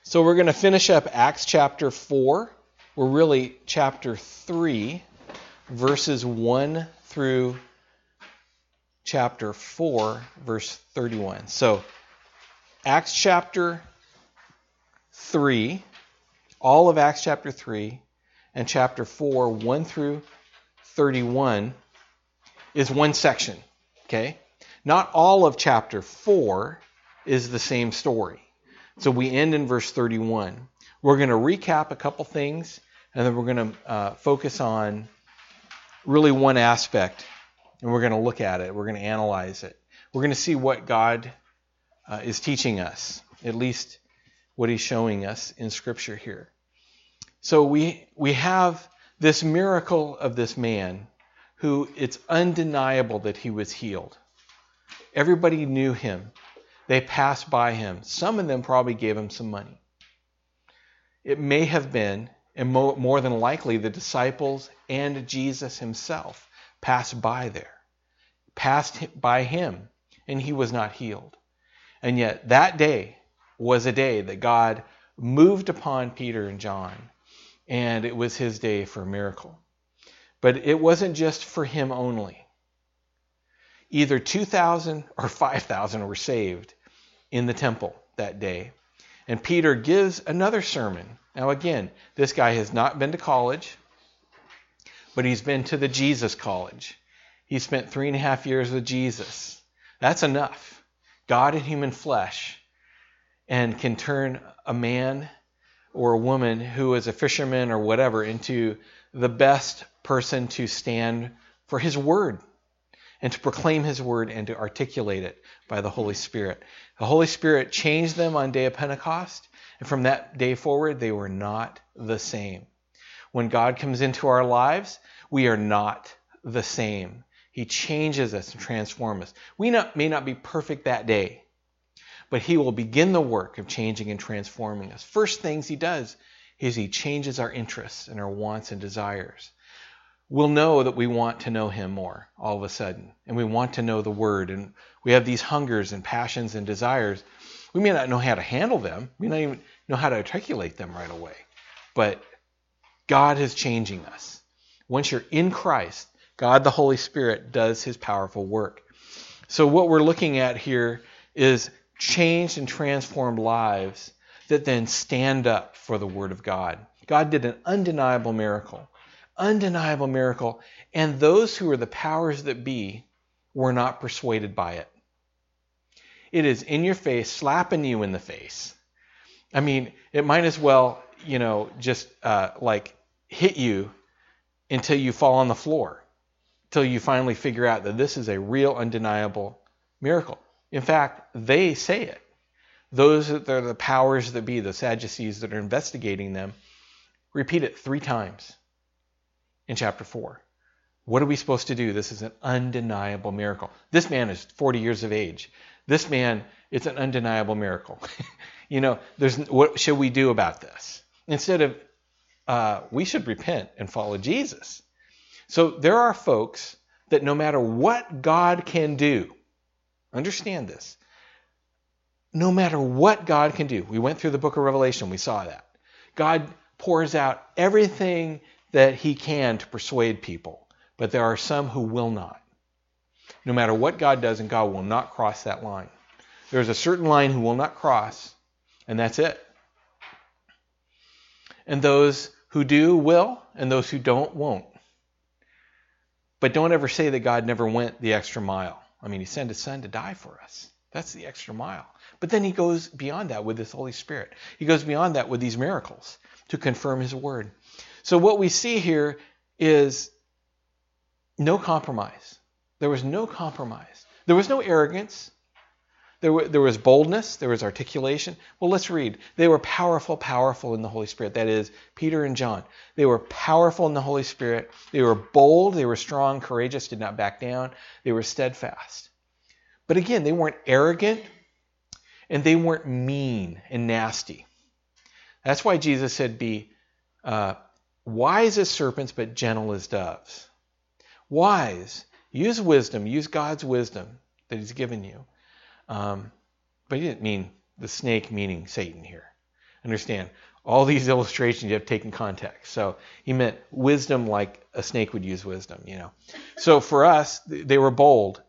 So we're going to finish up Acts chapter 4. We're really chapter 3, verses 1 through chapter 4, verse 31. So Acts chapter 3, all of Acts chapter 3, and chapter 4, 1 through 31 is one section. Okay? Not all of chapter 4 is the same story. So we end in verse 31. We're going to recap a couple things, and then we're going to focus on really one aspect, and we're going to look at it. We're going to analyze it. We're going to see what God is teaching us, at least what He's showing us in Scripture here. So we have this miracle of this man who it's undeniable that he was healed. Everybody knew him. They passed by him. Some of them probably gave him some money. It may have been, and more than likely, the disciples and Jesus himself passed by there, passed by him, and he was not healed. And yet that day was a day that God moved upon Peter and John, and it was his day for a miracle. But it wasn't just for him only. Either 2,000 or 5,000 were saved in the temple that day. And Peter gives another sermon. Now again, this guy has not been to college, but he's been to the Jesus College. He spent 3.5 years with Jesus. That's enough. God in human flesh, and can turn a man or a woman who is a fisherman or whatever into the best person to stand for His word and to proclaim His word and to articulate it by the Holy Spirit. The Holy Spirit changed them on day of Pentecost, and from that day forward, they were not the same. When God comes into our lives, we are not the same. He changes us and transforms us. We may not be perfect that day, but He will begin the work of changing and transforming us. First things He does is He changes our interests and our wants and desires. We'll know that we want to know Him more all of a sudden, and we want to know the Word, and we have these hungers and passions and desires. We may not know how to handle them. We may not even know how to articulate them right away, but God is changing us. Once you're in Christ, God the Holy Spirit does His powerful work. So what we're looking at here is changed and transformed lives that then stand up for the Word of God. God did an undeniable miracle. Undeniable miracle. And those who are the powers that be were not persuaded by it. It is in your face, slapping you in the face. I mean, it might as well, just like hit you until you fall on the floor, until you finally figure out that this is a real, undeniable miracle. In fact, they say it. Those that are the powers that be, the Sadducees that are investigating them, repeat it 3 times in chapter 4. What are we supposed to do? This is an undeniable miracle. This man is 40 years of age. This man, it's an undeniable miracle. What should we do about this? Instead of, we should repent and follow Jesus. So there are folks that no matter what God can do, understand this, no matter what God can do, we went through the book of Revelation, we saw that. God pours out everything that He can to persuade people, but there are some who will not. No matter what God does, and God will not cross that line. There's a certain line He will not cross, and that's it. And those who do will, and those who don't won't. But don't ever say that God never went the extra mile. I mean, He sent His Son to die for us. That's the extra mile. But then He goes beyond that with His Holy Spirit. He goes beyond that with these miracles to confirm His word. So what we see here is no compromise. There was no compromise. There was no arrogance. There was boldness. There was articulation. Well, let's read. They were powerful in the Holy Spirit. That is, Peter and John. They were powerful in the Holy Spirit. They were bold. They were strong, courageous, did not back down. They were steadfast. But again, they weren't arrogant, and they weren't mean and nasty. That's why Jesus said, be wise as serpents, but gentle as doves. Wise. Use wisdom. Use God's wisdom that He's given you. But He didn't mean the snake meaning Satan here. Understand, all these illustrations you have to take in context. So he meant wisdom like a snake would use wisdom, So for us, they were bold.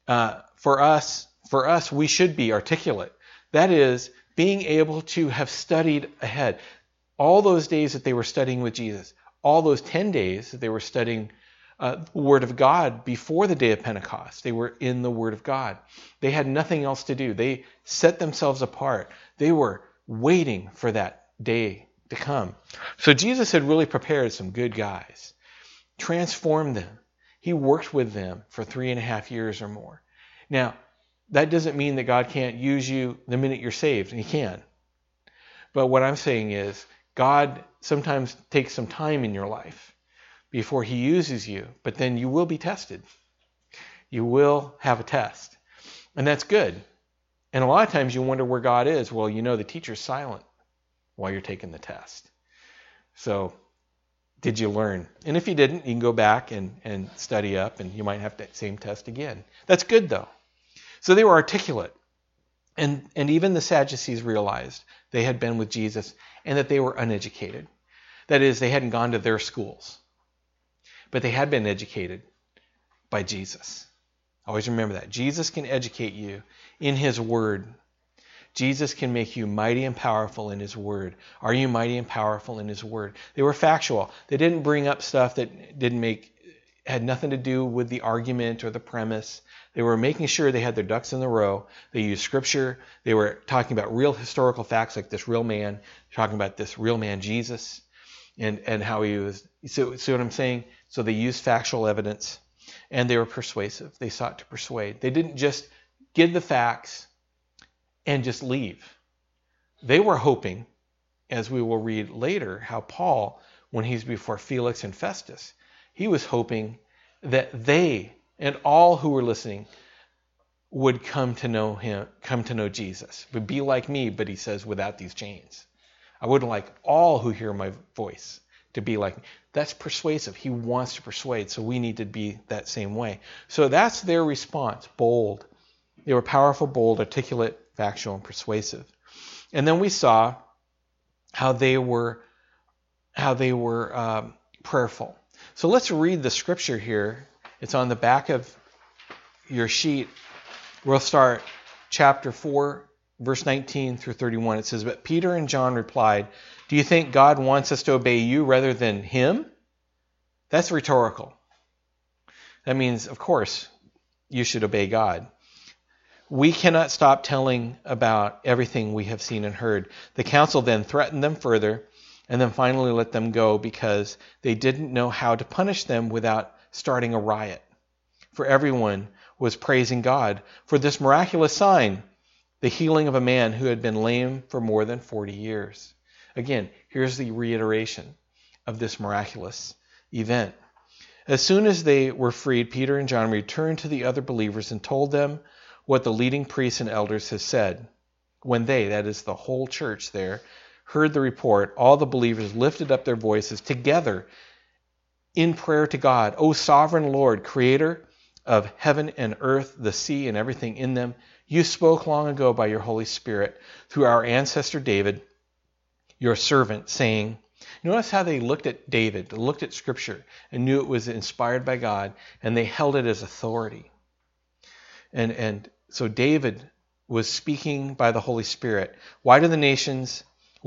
For us, we should be articulate. That is, being able to have studied ahead. All those days that they were studying with Jesus, all those 10 days that they were studying the Word of God before the day of Pentecost, they were in the Word of God. They had nothing else to do. They set themselves apart. They were waiting for that day to come. So Jesus had really prepared some good guys, transformed them. He worked with them for 3.5 years or more. Now, that doesn't mean that God can't use you the minute you're saved. He can. But what I'm saying is, God sometimes takes some time in your life before he uses you, but then you will be tested. You will have a test. And that's good. And a lot of times you wonder where God is. Well, the teacher's silent while you're taking the test. So, did you learn? And if you didn't, you can go back and study up, and you might have that same test again. That's good, though. So they were articulate. And even the Sadducees realized they had been with Jesus and that they were uneducated. That is, they hadn't gone to their schools. But they had been educated by Jesus. Always remember that. Jesus can educate you in his word. Jesus can make you mighty and powerful in his word. Are you mighty and powerful in his word? They were factual. They didn't bring up stuff that had nothing to do with the argument or the premise. They were making sure they had their ducks in the row. They used scripture. They were talking about real historical facts, like this real man, talking about this real man, Jesus, and how he was. So, see what I'm saying? So they used factual evidence, and they were persuasive. They sought to persuade. They didn't just give the facts and just leave. They were hoping, as we will read later, how Paul, when he's before Felix and Festus, he was hoping that they and all who were listening would come to know him, come to know Jesus. Would be like me, but he says, without these chains. I would like all who hear my voice to be like me. That's persuasive. He wants to persuade, so we need to be that same way. So that's their response, bold. They were powerful, bold, articulate, factual, and persuasive. And then we saw how they were prayerful. So let's read the scripture here. It's on the back of your sheet. We'll start chapter 4, verse 19 through 31. It says, "But Peter and John replied, 'Do you think God wants us to obey you rather than him?' That's rhetorical. That means, of course, you should obey God. We cannot stop telling about everything we have seen and heard." The council then threatened them further, and then finally let them go because they didn't know how to punish them without starting a riot. For everyone was praising God for this miraculous sign, the healing of a man who had been lame for more than 40 years. Again, here's the reiteration of this miraculous event. As soon as they were freed, Peter and John returned to the other believers and told them what the leading priests and elders had said. When they, that is the whole church there, heard the report, all the believers lifted up their voices together in prayer to God. "O sovereign Lord, creator of heaven and earth, the sea and everything in them, you spoke long ago by your Holy Spirit through our ancestor David, your servant, saying," notice how they looked at David, they looked at Scripture and knew it was inspired by God, and they held it as authority. And so David was speaking by the Holy Spirit. Why were the nations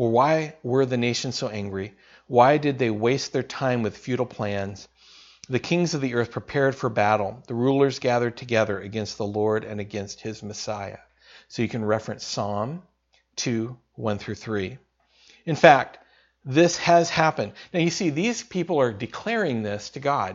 so angry? Why did they waste their time with futile plans? The kings of the earth prepared for battle. The rulers gathered together against the Lord and against his Messiah. So you can reference Psalm 2, 1 through 3. In fact, this has happened. Now you see, these people are declaring this to God,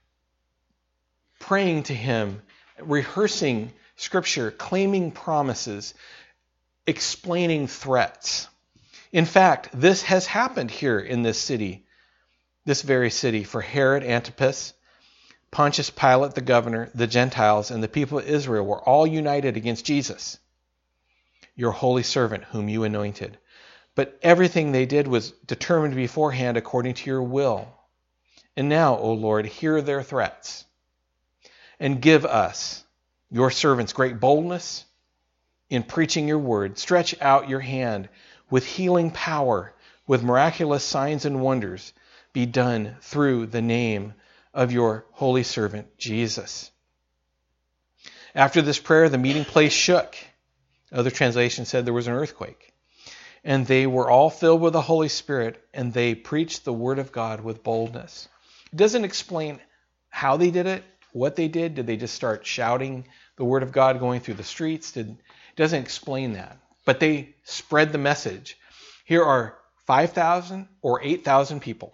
praying to him, rehearsing Scripture, claiming promises, explaining threats. In fact, this has happened here in this city, this very city, for Herod Antipas, Pontius Pilate the governor, the Gentiles, and the people of Israel were all united against Jesus, your holy servant whom you anointed. But everything they did was determined beforehand according to your will. And now, O Lord, hear their threats, and give us, your servants, great boldness in preaching your word. Stretch out your hand with healing power, with miraculous signs and wonders be done through the name of your holy servant, Jesus. After this prayer, the meeting place shook. Other translations said there was an earthquake. And they were all filled with the Holy Spirit, and they preached the word of God with boldness. It doesn't explain how they did it, what they did. Did they just start shouting the word of God going through the streets? It doesn't explain that. But they spread the message. Here are 5,000 or 8,000 people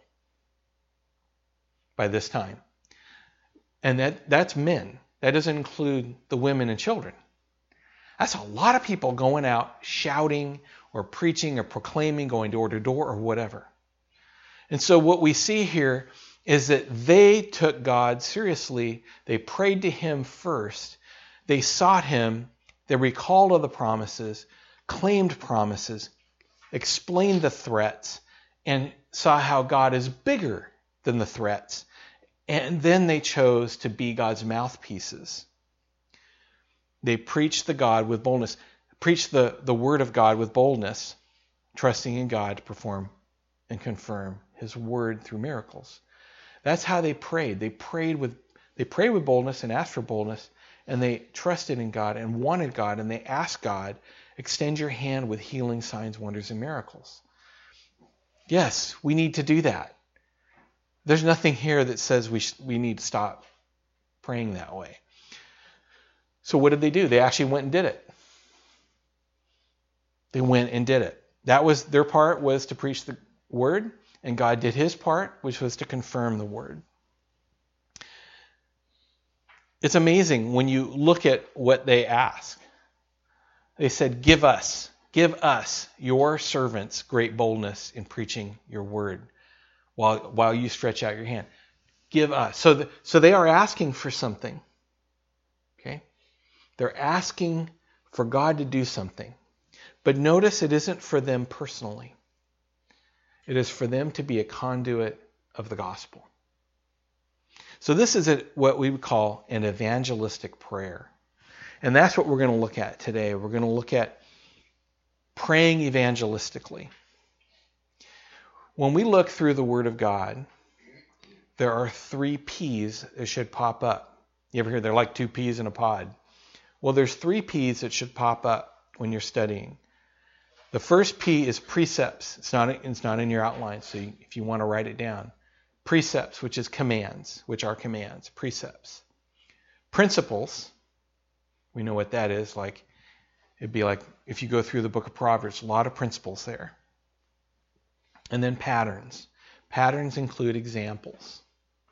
by this time. And that's men. That doesn't include the women and children. That's a lot of people going out shouting or preaching or proclaiming, going door to door or whatever. And so what we see here is that they took God seriously. They prayed to him first. They sought him. They recalled all the promises, claimed promises, explained the threats, and saw how God is bigger than the threats. And then they chose to be God's mouthpieces. They preached the God with boldness, preached the word of God with boldness, trusting in God to perform and confirm his word through miracles. That's how they prayed. They prayed with boldness and asked for boldness, and they trusted in God and wanted God, and they asked God, extend your hand with healing, signs, wonders, and miracles. Yes, we need to do that. There's nothing here that says we need to stop praying that way. So what did they do? They actually went and did it. They went and did it. That was their part, was to preach the word, and God did his part, which was to confirm the word. It's amazing when you look at what they ask. They said, give us, your servants, great boldness in preaching your word while you stretch out your hand. Give us. So they are asking for something. Okay? They're asking for God to do something. But notice it isn't for them personally. It is for them to be a conduit of the gospel. So this is what we would call an evangelistic prayer. And that's what we're going to look at today. We're going to look at praying evangelistically. When we look through the Word of God, there are 3 P's that should pop up. You ever hear they're like 2 peas in a pod? Well, there's 3 P's that should pop up when you're studying. The first P is precepts. It's not in your outline, so if you want to write it down. Precepts, which is commands, which are commands. Precepts. Principles. We know what that is. Like it'd be like if you go through the book of Proverbs, a lot of principles there. And then patterns. Patterns include examples.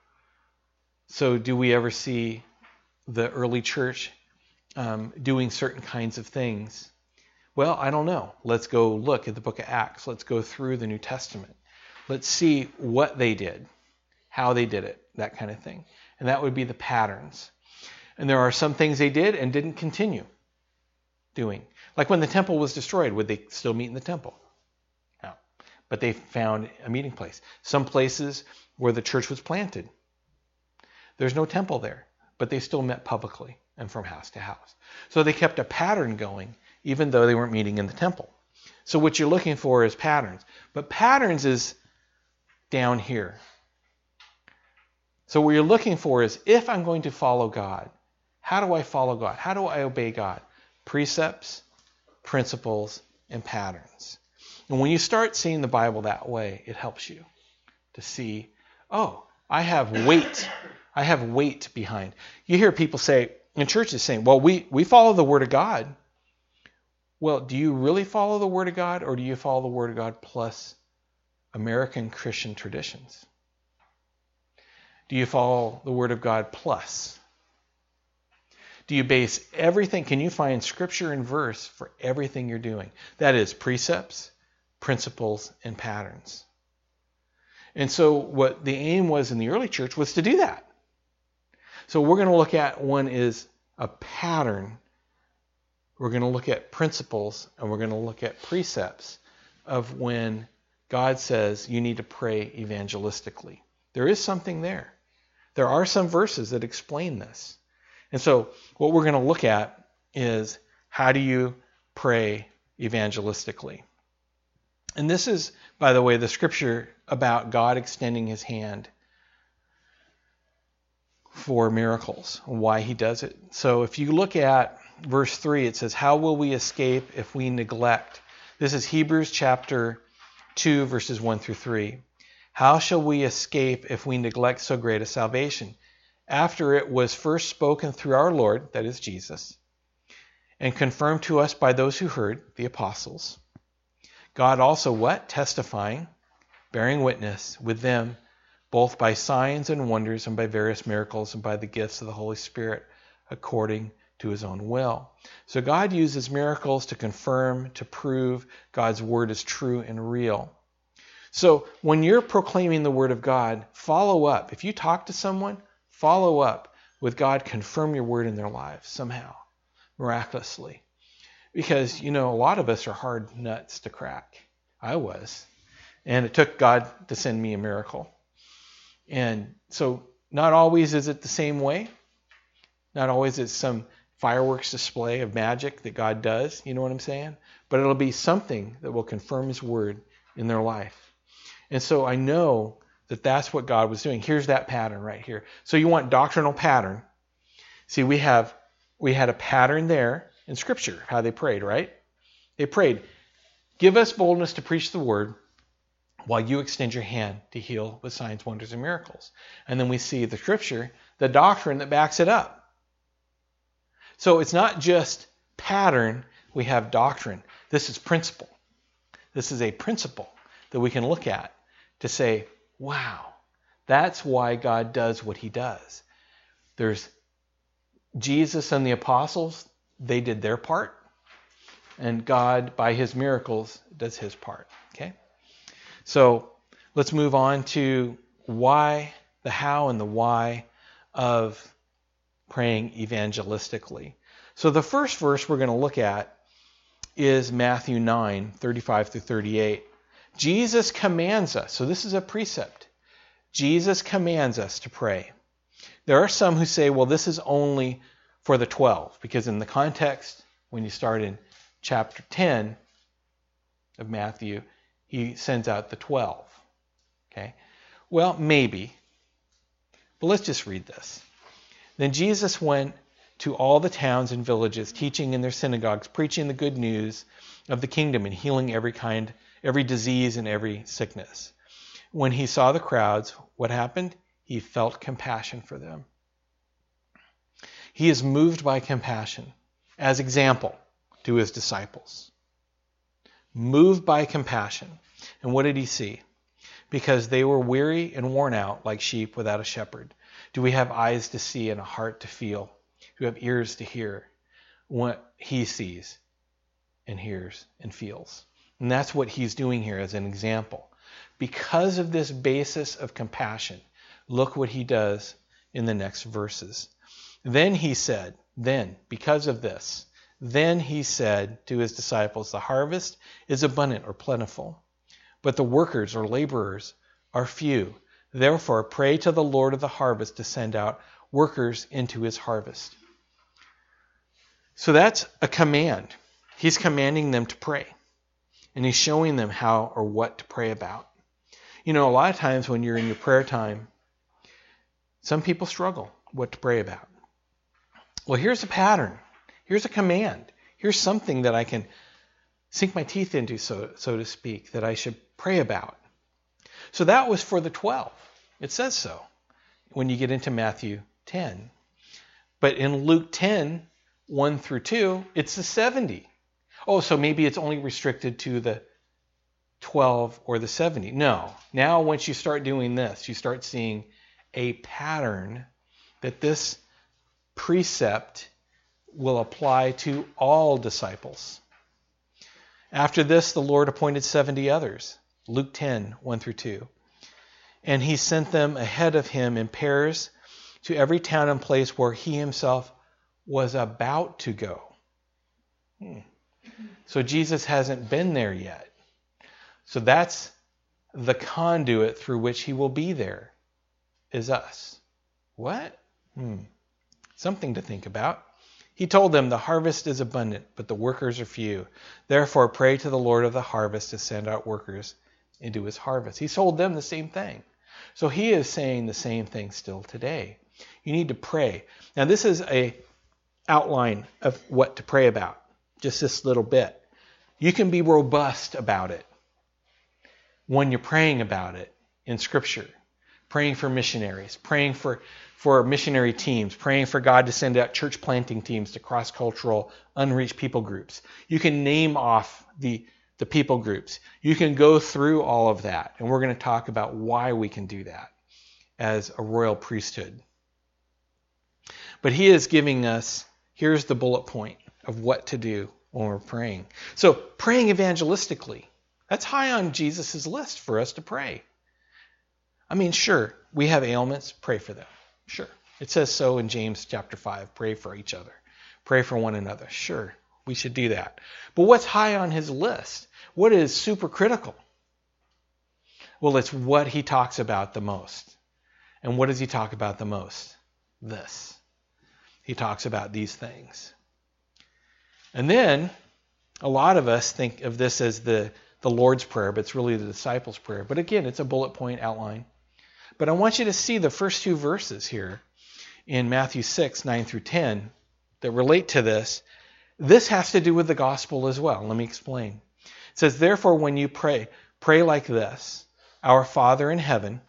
So do we ever see the early church doing certain kinds of things? Well, I don't know. Let's go look at the book of Acts. Let's go through the New Testament. Let's see what they did, how they did it, that kind of thing. And that would be the patterns. And there are some things they did and didn't continue doing. Like when the temple was destroyed, would they still meet in the temple? No. But they found a meeting place. Some places where the church was planted, there's no temple there, but they still met publicly and from house to house. So they kept a pattern going, even though they weren't meeting in the temple. So what you're looking for is patterns. But patterns is down here. So what you're looking for is, if I'm going to follow God, how do I follow God? How do I obey God? Precepts, principles, and patterns. And when you start seeing the Bible that way, it helps you to see, oh, I have weight. I have weight behind. You hear people say, in churches saying, well, we follow the Word of God. Well, do you really follow the Word of God, or do you follow the Word of God plus American Christian traditions? Do you follow the Word of God plus? Do you base everything? Can you find scripture and verse for everything you're doing? That is precepts, principles, and patterns. And so what the aim was in the early church was to do that. So we're going to look at one is a pattern. We're going to look at principles, and we're going to look at precepts of when God says you need to pray evangelistically. There is something there. There are some verses that explain this. And so what we're going to look at is, how do you pray evangelistically? And this is, by the way, the scripture about God extending his hand for miracles, why he does it. So if you look at verse 3, it says, how will we escape if we neglect? This is Hebrews chapter 2, verses 1 through 3. How shall we escape if we neglect so great a salvation? After it was first spoken through our Lord, that is Jesus, and confirmed to us by those who heard, the apostles. God also what? Testifying, bearing witness with them, both by signs and wonders and by various miracles and by the gifts of the Holy Spirit, according to his own will. So God uses miracles to confirm, to prove God's word is true and real. So when you're proclaiming the word of God, follow up. If you talk to someone, follow up with God, confirm your word in their lives somehow, miraculously. Because, a lot of us are hard nuts to crack. I was. And it took God to send me a miracle. And so not always is it the same way. Not always is some fireworks display of magic that God does. You know what I'm saying? But it'll be something that will confirm his word in their life. And so I know that that's what God was doing. Here's that pattern right here. So you want doctrinal pattern. See, we had a pattern there in Scripture, how they prayed, right? They prayed, give us boldness to preach the word while you extend your hand to heal with signs, wonders, and miracles. And then we see the Scripture, the doctrine that backs it up. So it's not just pattern, we have doctrine. This is principle. This is a principle that we can look at to say, wow, that's why God does what he does. There's Jesus and the apostles, they did their part, and God, by his miracles, does his part. Okay? So let's move on to why, the how and the why of praying evangelistically. So the first verse we're going to look at is Matthew 9, 35 through 38. Jesus commands us. So this is a precept. Jesus commands us to pray. There are some who say, well, this is only for the 12, because in the context, when you start in chapter 10 of Matthew, he sends out the 12. Okay? Well, maybe. But let's just read this. Then Jesus went to all the towns and villages, teaching in their synagogues, preaching the good news of the kingdom and healing every disease and every sickness. When he saw the crowds, what happened? He felt compassion for them. He is moved by compassion as example to his disciples. Moved by compassion. And what did he see? Because they were weary and worn out like sheep without a shepherd. Do we have eyes to see and a heart to feel? Do we have ears to hear what he sees and hears and feels? And that's what he's doing here as an example. Because of this basis of compassion, look what he does in the next verses. Then he said, because of this, then he said to his disciples, the harvest is abundant or plentiful, but the workers or laborers are few. Therefore, pray to the Lord of the harvest to send out workers into his harvest. So that's a command. He's commanding them to pray. And he's showing them how or what to pray about. A lot of times when you're in your prayer time, some people struggle what to pray about. Well, here's a pattern. Here's a command. Here's something that I can sink my teeth into, so to speak, that I should pray about. So that was for the 12. It says so when you get into Matthew 10. But in Luke 10, 1 through 2, it's the 70. Oh, so maybe it's only restricted to the 12 or the 70. No. Now once you start doing this, you start seeing a pattern that this precept will apply to all disciples. After this, the Lord appointed 70 others. Luke 10, 1 through 2. And he sent them ahead of him in pairs to every town and place where he himself was about to go. So Jesus hasn't been there yet. So that's the conduit through which he will be there, is us. What? Something to think about. He told them, the harvest is abundant, but the workers are few. Therefore, pray to the Lord of the harvest to send out workers into his harvest. He told them the same thing. So he is saying the same thing still today. You need to pray. Now, this is a outline of what to pray about. Just this little bit. You can be robust about it when you're praying about it in Scripture. Praying for missionaries, praying for missionary teams, praying for God to send out church planting teams to cross-cultural, unreached people groups. You can name off the people groups. You can go through all of that, and we're going to talk about why we can do that as a royal priesthood. But he is giving us, here's the bullet point of what to do when we're praying. So praying evangelistically, that's high on Jesus' list for us to pray. I mean, sure, we have ailments, pray for them. Sure. It says so in James chapter 5, pray for each other. Pray for one another. Sure, we should do that. But what's high on his list? What is super critical? Well, it's what he talks about the most. And what does he talk about the most? This. He talks about these things. And then, a lot of us think of this as the Lord's Prayer, but it's really the disciples' prayer. But again, it's a bullet point outline. But I want you to see the first two verses here in Matthew 6, 9 through 10 that relate to this. This has to do with the gospel as well. Let me explain. It says, therefore, when you pray like this, Our Father in heaven,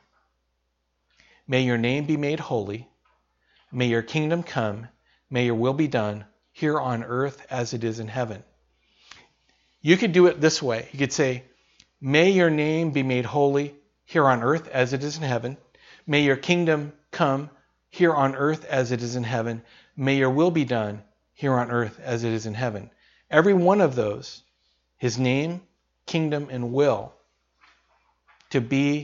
may your name be made holy, may your kingdom come, may your will be done here on earth as it is in heaven. You could do it this way. You could say, may your name be made holy here on earth as it is in heaven. May your kingdom come here on earth as it is in heaven. May your will be done here on earth as it is in heaven. Every one of those, his name, kingdom, and will, to be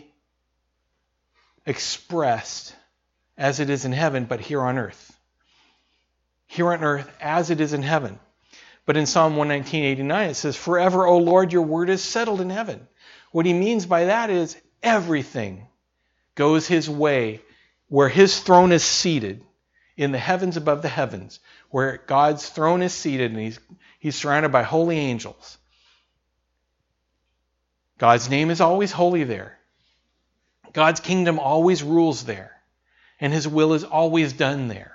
expressed as it is in heaven, but here on earth. Here on earth as it is in heaven. But in Psalm 119:89 it says, forever, O Lord, your word is settled in heaven. What he means by that is everything goes his way, where his throne is seated in the heavens above the heavens, where God's throne is seated and he's surrounded by holy angels. God's name is always holy there. God's kingdom always rules there. And his will is always done there.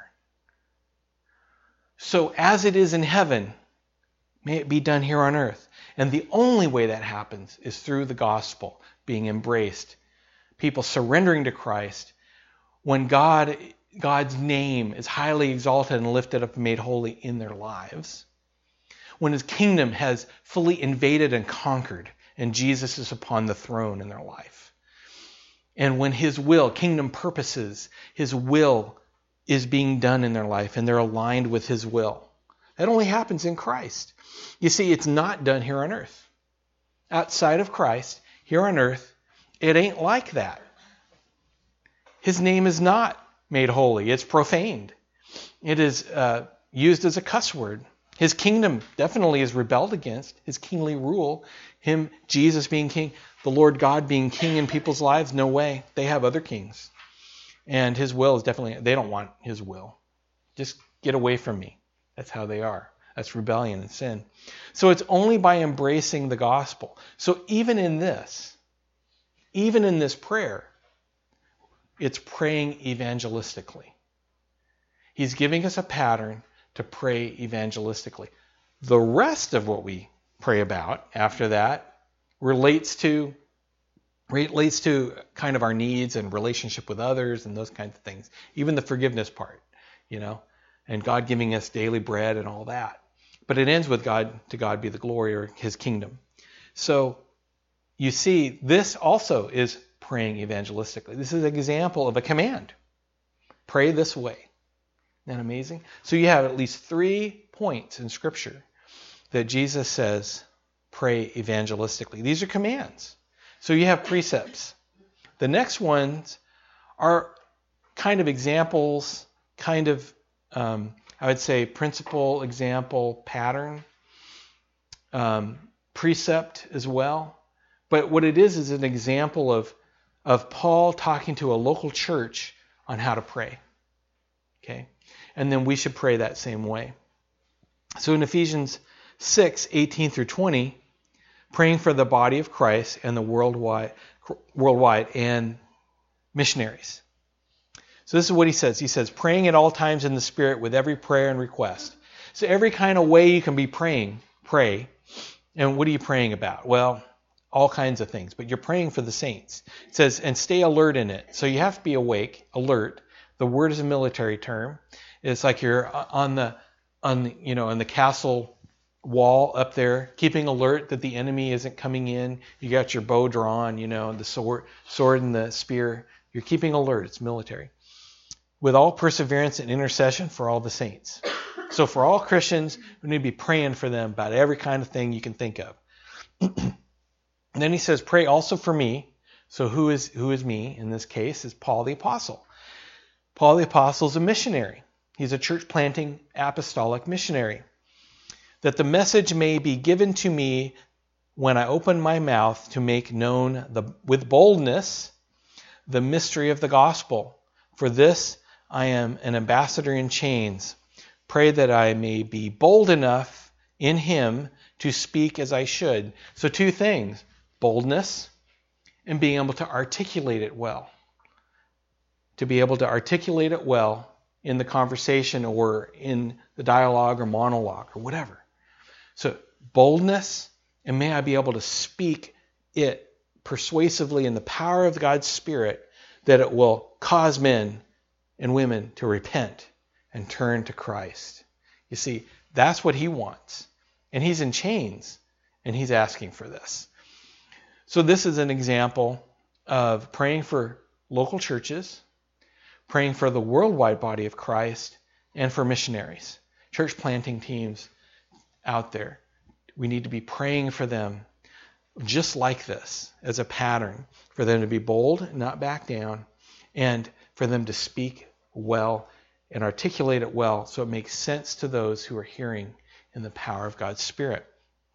So as it is in heaven, may it be done here on earth. And the only way that happens is through the gospel being embraced. People surrendering to Christ. When God's name is highly exalted and lifted up and made holy in their lives. When his kingdom has fully invaded and conquered and Jesus is upon the throne in their life. And when his will, kingdom purposes, his will is being done in their life and they're aligned with his will. That only happens in Christ. You see, it's not done here on earth. Outside of Christ, here on earth, it ain't like that. His name is not made holy. It's profaned. It is used as a cuss word. His kingdom definitely is rebelled against. His kingly rule, him, Jesus being king, the Lord God being king in people's lives, no way. They have other kings. And his will is definitely, they don't want his will. Just get away from me. That's how they are. That's rebellion and sin. So it's only by embracing the gospel. So even in this prayer, it's praying evangelistically. He's giving us a pattern to pray evangelistically. The rest of what we pray about after that relates to kind of our needs and relationship with others and those kinds of things. Even the forgiveness part, and God giving us daily bread and all that. But it ends with God, to God be the glory, or his kingdom. So you see, this also is praying evangelistically. This is an example of a command. Pray this way. Isn't that amazing? So you have at least 3 points in Scripture that Jesus says, pray evangelistically. These are commands. So you have precepts. The next ones are kind of examples, I would say principle, example, pattern, precept as well. But what it is an example of Paul talking to a local church on how to pray. Okay? And then we should pray that same way. So in Ephesians 6:18 through 20, praying for the body of Christ and the worldwide and missionaries. So this is what he says. He says, praying at all times in the Spirit with every prayer and request. So every kind of way you can be praying, pray. And what are you praying about? Well, all kinds of things, but you're praying for the saints. It says, and stay alert in it. So you have to be awake, alert. The word is a military term. It's like you're on the castle wall up there, keeping alert that the enemy isn't coming in. You got your bow drawn, the sword and the spear. You're keeping alert. It's military. With all perseverance and intercession for all the saints. So for all Christians, we need to be praying for them about every kind of thing you can think of. And then he says, pray also for me. So who is me? In this case is Paul the Apostle. Paul the Apostle is a missionary. He's a church planting apostolic missionary. That the message may be given to me when I open my mouth to make known with boldness the mystery of the gospel. For this I am an ambassador in chains. Pray that I may be bold enough in him to speak as I should. So two things, boldness and being able to articulate it well. To be able to articulate it well in the conversation or in the dialogue or monologue or whatever. So boldness, and may I be able to speak it persuasively in the power of God's Spirit that it will cause men and women to repent and turn to Christ. You see, that's what he wants. And he's in chains, and he's asking for this. So this is an example of praying for local churches, praying for the worldwide body of Christ, and for missionaries, church planting teams out there. We need to be praying for them just like this as a pattern, for them to be bold, not back down, and for them to speak well and articulate it well so it makes sense to those who are hearing in the power of God's Spirit.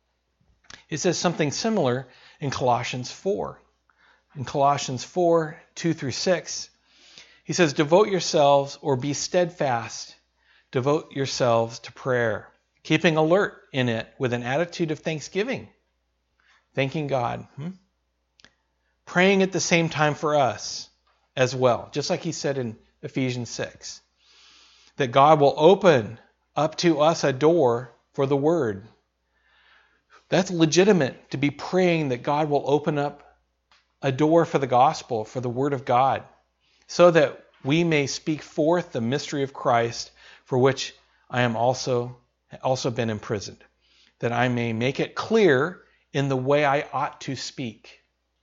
It says something similar in Colossians 4. In Colossians 4, 2 through 6, he says, devote yourselves or be steadfast. Devote yourselves to prayer, keeping alert in it with an attitude of thanksgiving, thanking God. Praying at the same time for us as well, just like he said in Ephesians 6, that God will open up to us a door for the word. That's legitimate to be praying that God will open up a door for the gospel, for the word of God, so that we may speak forth the mystery of Christ, for which I am also been imprisoned, that I may make it clear in the way I ought to speak.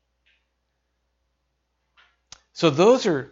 So those are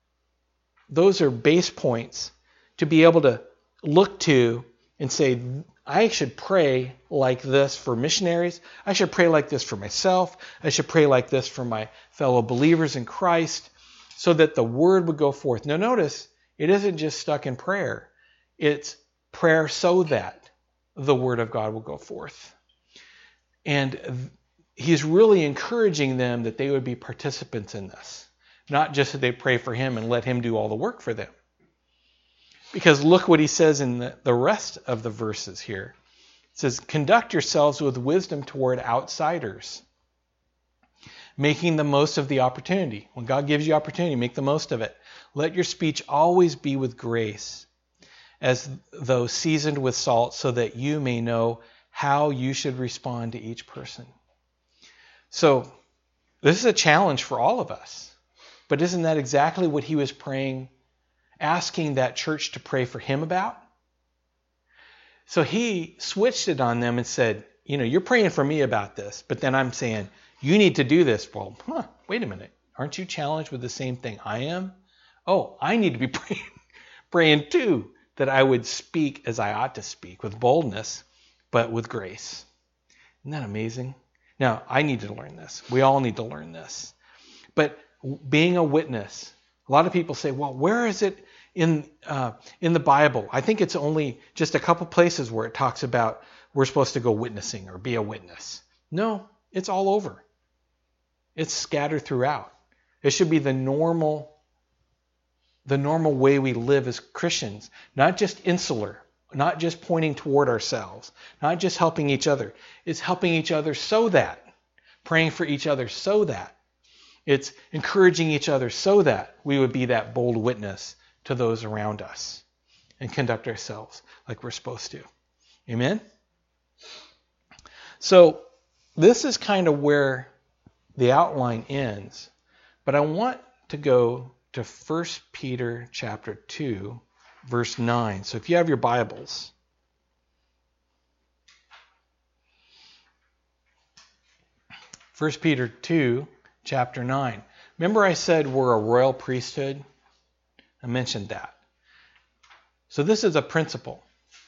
base points to be able to look to and say, I should pray like this for missionaries. I should pray like this for myself. I should pray like this for my fellow believers in Christ, so that the word would go forth. Now notice, it isn't just stuck in prayer. It's prayer so that the word of God will go forth. And he's really encouraging them that they would be participants in this. Not just that they pray for him and let him do all the work for them. Because look what he says in the rest of the verses here. It says, conduct yourselves with wisdom toward outsiders, making the most of the opportunity. When God gives you opportunity, make the most of it. Let your speech always be with grace, as though seasoned with salt, so that you may know how you should respond to each person. So, this is a challenge for all of us. But isn't that exactly what he was praying, asking that church to pray for him about? So he switched it on them and said, you're praying for me about this, but then I'm saying, you need to do this. Well, wait a minute. Aren't you challenged with the same thing I am? Oh, I need to be praying too, that I would speak as I ought to speak, with boldness, but with grace. Isn't that amazing? Now, I need to learn this. We all need to learn this. But being a witness, a lot of people say, well, where is it in the Bible? I think it's only just a couple places where it talks about we're supposed to go witnessing or be a witness. No, it's all over. It's scattered throughout. It should be the normal way we live as Christians, not just insular. Not just pointing toward ourselves, not just helping each other. It's helping each other so that, praying for each other so that, it's encouraging each other so that we would be that bold witness to those around us and conduct ourselves like we're supposed to. Amen? So this is kind of where the outline ends. But I want to go to 1 Peter chapter 2, verse 9. So if you have your Bibles, 1 Peter 2, chapter 9. Remember I said we're a royal priesthood? I mentioned that. So this is a principle.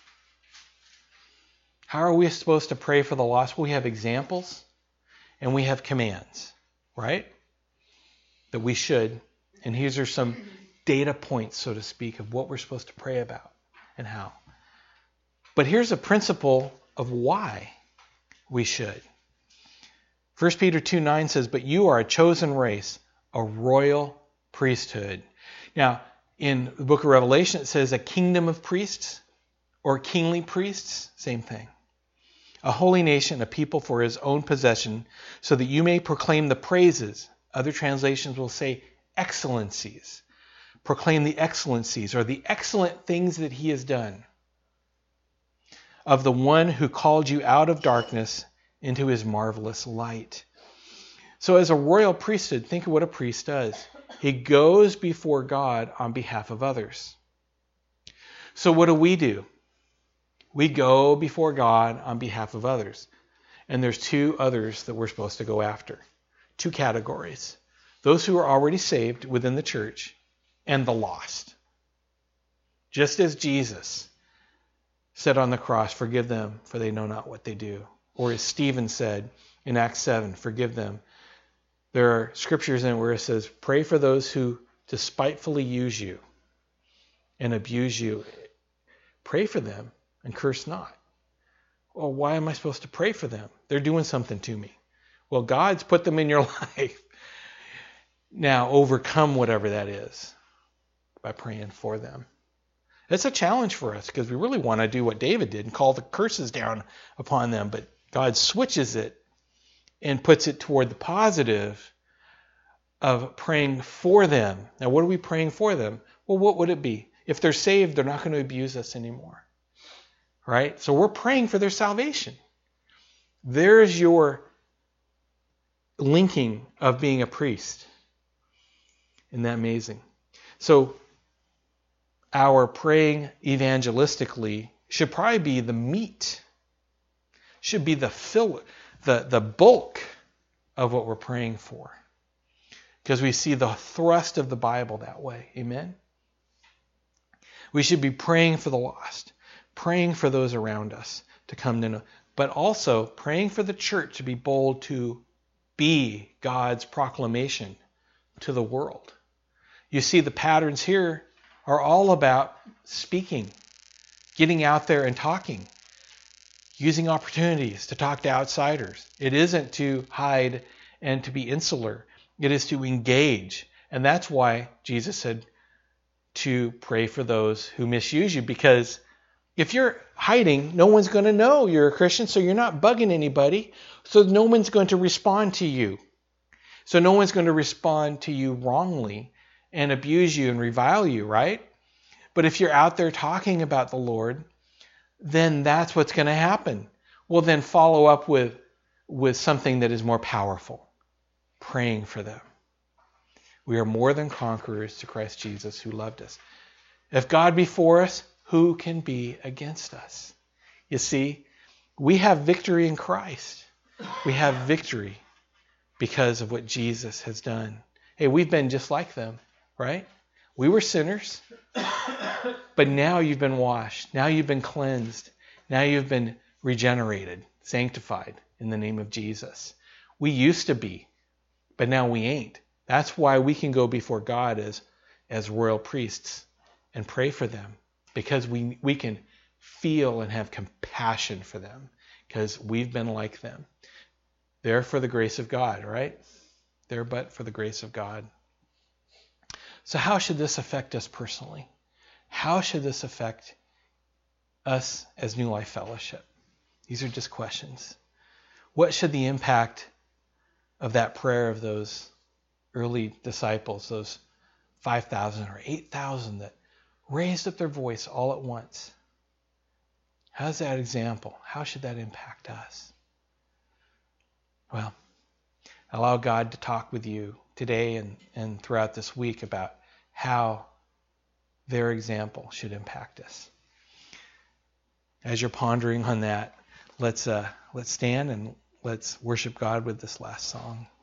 How are we supposed to pray for the lost? We have examples and we have commands, right? That we should. And these are some data points, so to speak, of what we're supposed to pray about and how. But here's a principle of why we should. 1 Peter 2:9 says, "But you are a chosen race, a royal priesthood." Now, in the book of Revelation, it says a kingdom of priests or kingly priests, same thing. A holy nation, a people for his own possession, so that you may proclaim the praises. Other translations will say excellencies. Proclaim the excellencies or the excellent things that he has done of the one who called you out of darkness into his marvelous light. So as a royal priesthood, think of what a priest does. He goes before God on behalf of others. So what do? We go before God on behalf of others. And there's two others that we're supposed to go after. Two categories. Those who are already saved within the church and the lost. Just as Jesus said on the cross, "Forgive them, for they know not what they do." Or as Stephen said in Acts 7, "Forgive them." There are scriptures in it where it says, "Pray for those who despitefully use you and abuse you. Pray for them and curse not." Well, why am I supposed to pray for them? They're doing something to me. Well, God's put them in your life. Now, overcome whatever that is by praying for them. It's a challenge for us because we really want to do what David did and call the curses down upon them. But God switches it and puts it toward the positive of praying for them. Now, what are we praying for them? Well, what would it be? If they're saved, they're not going to abuse us anymore. Right? So we're praying for their salvation. There's your linking of being a priest. Isn't that amazing? So our praying evangelistically should probably be the meat. Should be the bulk of what we're praying for. Because we see the thrust of the Bible that way. Amen? We should be praying for the lost. Praying for those around us to come to know. But also praying for the church to be bold to be God's proclamation to the world. You see the patterns here are all about speaking, getting out there and talking, using opportunities to talk to outsiders. It isn't to hide and to be insular. It is to engage. And that's why Jesus said to pray for those who misuse you, because if you're hiding, no one's going to know you're a Christian, so you're not bugging anybody, so no one's going to respond to you. So no one's going to respond to you wrongly and abuse you and revile you, right? But if you're out there talking about the Lord, then that's what's going to happen. Well, then follow up with something that is more powerful. Praying for them. We are more than conquerors to Christ Jesus who loved us. If God be for us, who can be against us? You see, we have victory in Christ. We have victory because of what Jesus has done. Hey, we've been just like them, right? We were sinners, but now you've been washed. Now you've been cleansed. Now you've been regenerated, sanctified in the name of Jesus. We used to be, but now we ain't. That's why we can go before God as royal priests and pray for them, because we can feel and have compassion for them because we've been like them. They're for the grace of God, right? They're but for the grace of God. So how should this affect us personally? How should this affect us as New Life Fellowship? These are just questions. What should the impact of that prayer of those early disciples, those 5,000 or 8,000 that raised up their voice all at once? How's that example? How should that impact us? Well, allow God to talk with you today and throughout this week about how their example should impact us. As you're pondering on that, let's stand and let's worship God with this last song.